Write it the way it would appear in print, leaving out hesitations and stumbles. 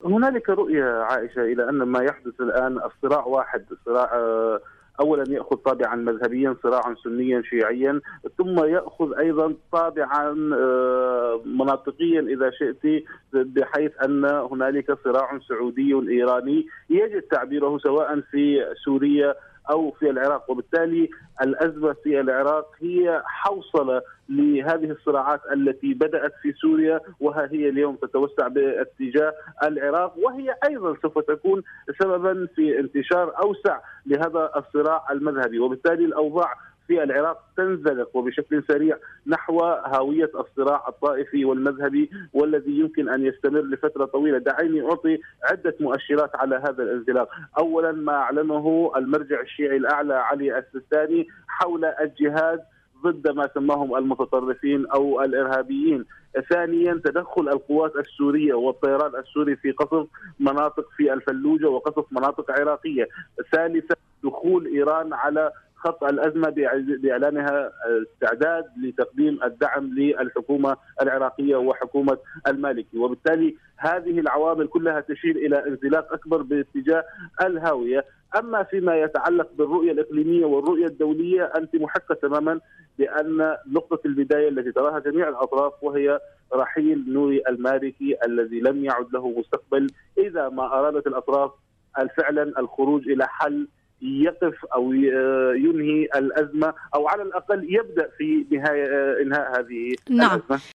هنالك رؤية عائشة إلى أن ما يحدث الآن الصراع واحد، صراع أولا يأخذ طابعا مذهبيا، صراعا سنيا شيعيا، ثم يأخذ أيضا طابعا مناطقيا إذا شئت، بحيث أن هنالك صراع سعودي إيراني يجب تعبيره سواء في سوريا أو في العراق. وبالتالي الأزمة في العراق هي حوصلة لهذه الصراعات التي بدأت في سوريا، وها هي اليوم تتوسع باتجاه العراق، وهي أيضا سوف تكون سببا في انتشار أوسع لهذا الصراع المذهبي. وبالتالي الأوضاع في العراق تنزلق وبشكل سريع نحو هاوية الصراع الطائفي والمذهبي، والذي يمكن أن يستمر لفترة طويلة. دعيني أعطي عدة مؤشرات على هذا الانزلاق. أولا ما أعلنه المرجع الشيعي الأعلى علي السيستاني حول الجهاد ضد ما سماهم المتطرفين أو الإرهابيين. ثانيا تدخل القوات السورية والطيران السوري في قصف مناطق في الفلوجة وقصف مناطق عراقية. ثالثا دخول إيران على خط الأزمة بإعلانها استعداد لتقديم الدعم للحكومة العراقية وحكومة المالكي. وبالتالي هذه العوامل كلها تشير إلى انزلاق أكبر باتجاه الهاوية. أما فيما يتعلق بالرؤية الإقليمية والرؤية الدولية، أنت محقة تماما بأن نقطة البداية التي تراها جميع الأطراف وهي رحيل نوري المالكي الذي لم يعد له مستقبل إذا ما أرادت الأطراف فعلا الخروج إلى حل يقف أو ينهي الأزمة، أو على الأقل يبدأ في نهاية إنهاء هذه الأزمة.